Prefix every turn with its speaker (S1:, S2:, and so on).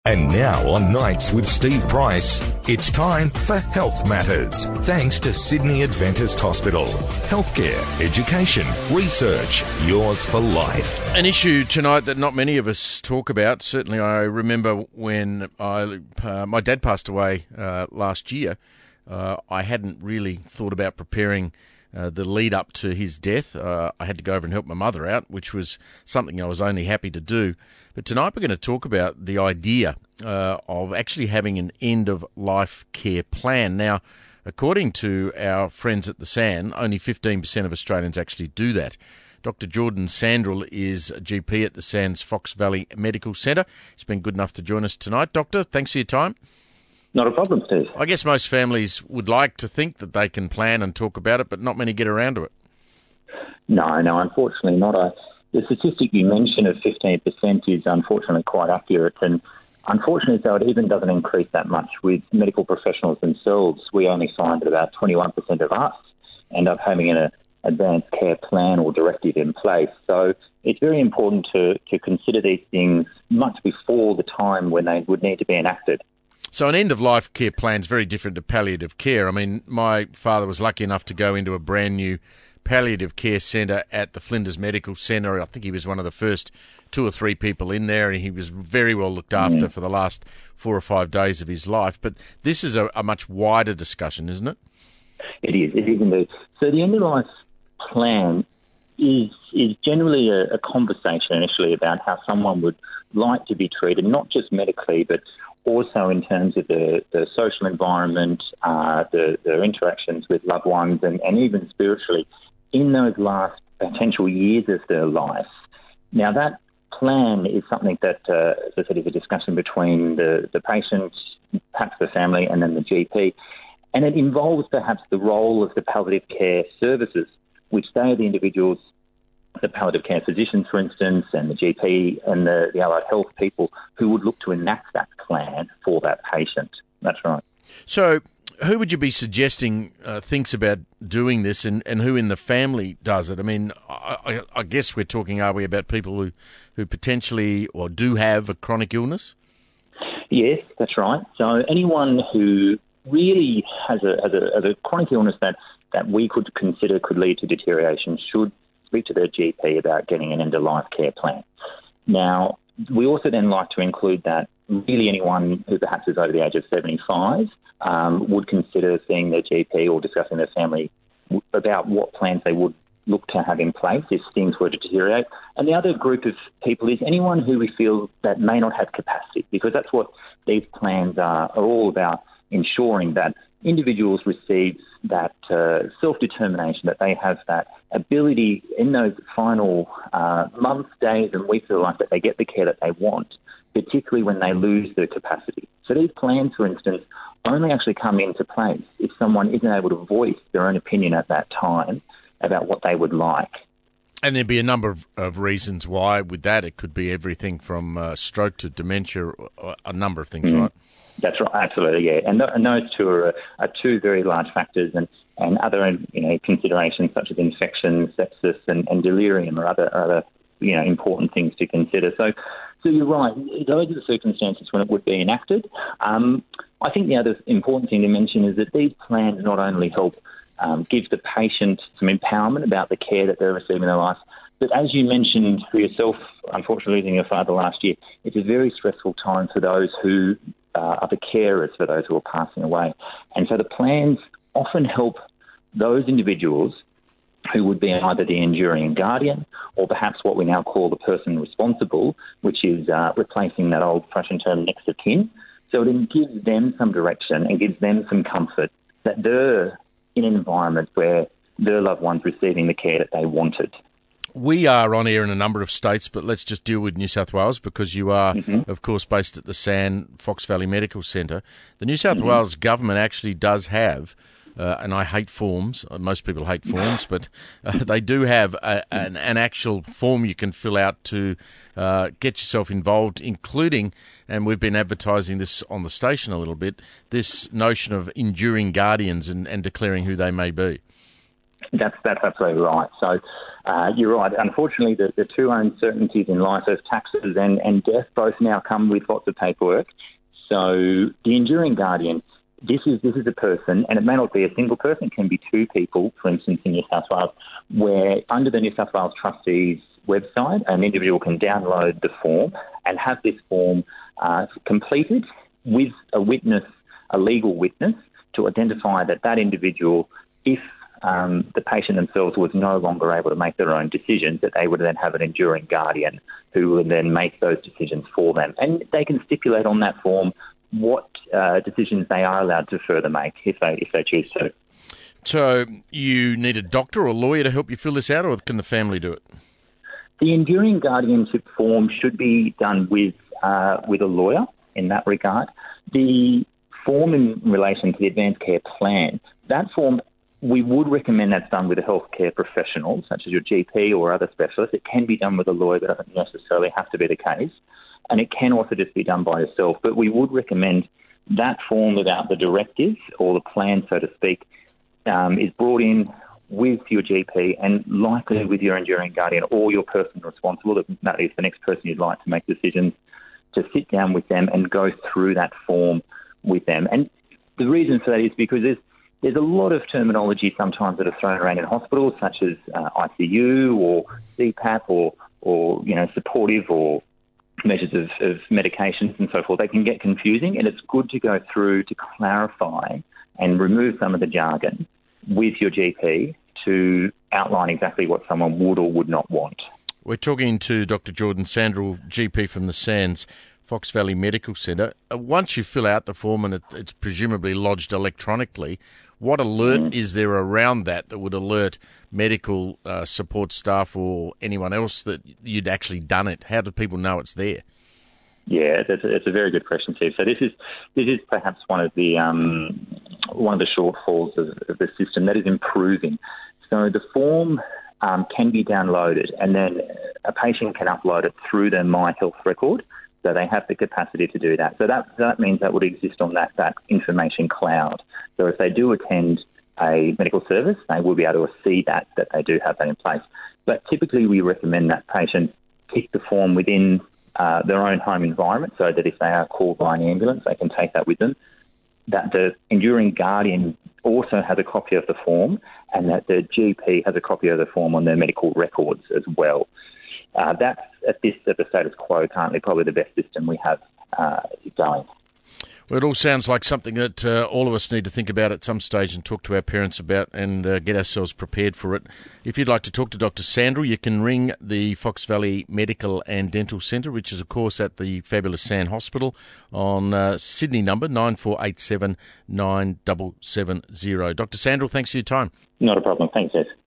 S1: And now on Nights with Steve Price, it's time for Health Matters. Thanks to Sydney Adventist Hospital. Healthcare, education, research, yours for life.
S2: An issue tonight that not many of us talk about. Certainly I remember when my dad passed away last year. I hadn't really thought about preparing the lead up to his death. I had to go over and help my mother out, which was something I was only happy to do. But tonight we're going to talk about the idea of actually having an end-of-life care plan. Now, according to our friends at the SAN, only 15% of Australians actually do that. Dr. Jordan Sandrell is a GP at the SAN's Fox Valley Medical Centre. He's been good enough to join us tonight. Doctor, thanks for your time.
S3: Not a problem, Steve.
S2: I guess most families would like to think that they can plan and talk about it, but not many get around to it.
S3: No, unfortunately not. The statistic you mentioned of 15% is unfortunately quite accurate, and unfortunately, so it even doesn't increase that much. With medical professionals themselves, we only find that about 21% of us end up having an advanced care plan or directive in place. So it's very important to consider these things much before the time when they would need to be enacted.
S2: So an end-of-life care plan is very different to palliative care. I mean, my father was lucky enough to go into a brand new palliative care centre at the Flinders Medical Centre. I think he was one of the first 2 or 3 people in there, and he was very well looked after for the last 4 or 5 days of his life. But this is a much wider discussion, isn't it?
S3: It is indeed. So the end-of-life plan is generally a conversation initially about how someone would like to be treated, not just medically, but also in terms of the social environment, their interactions with loved ones, and even spiritually in those last potential years of their life. Now, that plan is something that, as I said, is a discussion between the patient, perhaps the family, and then the GP. And it involves perhaps the role of the palliative care services, which they are the individuals, the palliative care physicians, for instance, and the GP and the allied health people who would look to enact that plan for that patient. That's right.
S2: So who would you be suggesting thinks about doing this, and who in the family does it? I mean, I guess we're talking, are we, about people who potentially or do have a chronic illness?
S3: Yes, that's right. So anyone who really has a chronic illness that we could consider could lead to deterioration should speak to their GP about getting an end-of-life care plan. Now, we also then like to include that really anyone who perhaps is over the age of 75 would consider seeing their GP or discussing their family about what plans they would look to have in place if things were to deteriorate. And the other group of people is anyone who we feel that may not have capacity, because that's what these plans are all about, ensuring that individuals receive that self-determination, that they have that ability in those final months, days and weeks of life that they get the care that they want, particularly when they lose their capacity. So these plans, for instance, only actually come into place if someone isn't able to voice their own opinion at that time about what they would like.
S2: And there'd be a number of reasons why with that. It could be everything from stroke to dementia, a number of things, right?
S3: That's right, absolutely, yeah. And those two are two very large factors, and other considerations such as infection, sepsis, and delirium are other important things to consider. So you're right; those are the circumstances when it would be enacted. I think the other important thing to mention is that these plans not only help give the patient some empowerment about the care that they're receiving in their life, but as you mentioned for yourself, unfortunately losing your father last year, it's a very stressful time for those who are the carers for those who are passing away. And so the plans often help those individuals who would be either the enduring guardian or perhaps what we now call the person responsible, which is replacing that old-fashioned term next of kin. So it gives them some direction and gives them some comfort that they're in an environment where their loved one's receiving the care that they wanted.
S2: We are on air in a number of states, but let's just deal with New South Wales because you are, of course, based at the SAN Fox Valley Medical Centre. The New South Wales government actually does have, and I hate forms, most people hate forms, but they do have an actual form you can fill out to get yourself involved, including, and we've been advertising this on the station a little bit, this notion of enduring guardians and declaring who they may be.
S3: That's absolutely right. So You're right. Unfortunately, the two uncertainties in life of taxes and death both now come with lots of paperwork. So the enduring guardian, this is a person, and it may not be a single person, it can be two people, for instance, in New South Wales, where under the New South Wales Trustees website, an individual can download the form and have this form completed with a witness, a legal witness, to identify that individual, if the patient themselves was no longer able to make their own decisions, that they would then have an enduring guardian who would then make those decisions for them. And they can stipulate on that form what decisions they are allowed to further make if they choose to.
S2: So you need a doctor or lawyer to help you fill this out, or can the family do it?
S3: The enduring guardianship form should be done with a lawyer in that regard. The form in relation to the advanced care plan, that form, we would recommend that's done with a healthcare professional, such as your GP or other specialist. It can be done with a lawyer, but doesn't necessarily have to be the case. And it can also just be done by yourself. But we would recommend that form without the directives or the plan, so to speak, is brought in with your GP and likely with your enduring guardian or your person responsible, that is the next person you'd like to make decisions, to sit down with them and go through that form with them. And the reason for that is because there's a lot of terminology sometimes that are thrown around in hospitals, such as ICU or CPAP or supportive or measures of medications and so forth. They can get confusing, and it's good to go through to clarify and remove some of the jargon with your GP to outline exactly what someone would or would not want.
S2: We're talking to Dr. Jordan Sandrell, GP from the Sands Fox Valley Medical Centre. Once you fill out the form and it's presumably lodged electronically, what alert is there around that would alert medical support staff or anyone else that you'd actually done it? How do people know it's there?
S3: Yeah, it's a very good question, Steve. So this is perhaps one of the shortfalls of the system that is improving. So the form can be downloaded, and then a patient can upload it through their My Health record. So they have the capacity to do that. So that means that would exist on that information cloud. So if they do attend a medical service, they will be able to see that they do have that in place. But typically we recommend that patient keep the form within their own home environment, so that if they are called by an ambulance, they can take that with them. That the enduring guardian also has a copy of the form, and that the GP has a copy of the form on their medical records as well. That's at the status quo currently probably the best system we have going.
S2: Well, it all sounds like something that all of us need to think about at some stage and talk to our parents about and get ourselves prepared for it. If you'd like to talk to Dr. Sandrell, you can ring the Fox Valley Medical and Dental Centre, which is, of course, at the fabulous Sand Hospital on Sydney number 9487 9770. Dr. Sandrell, thanks for your time.
S3: Not a problem. Thanks, Ed.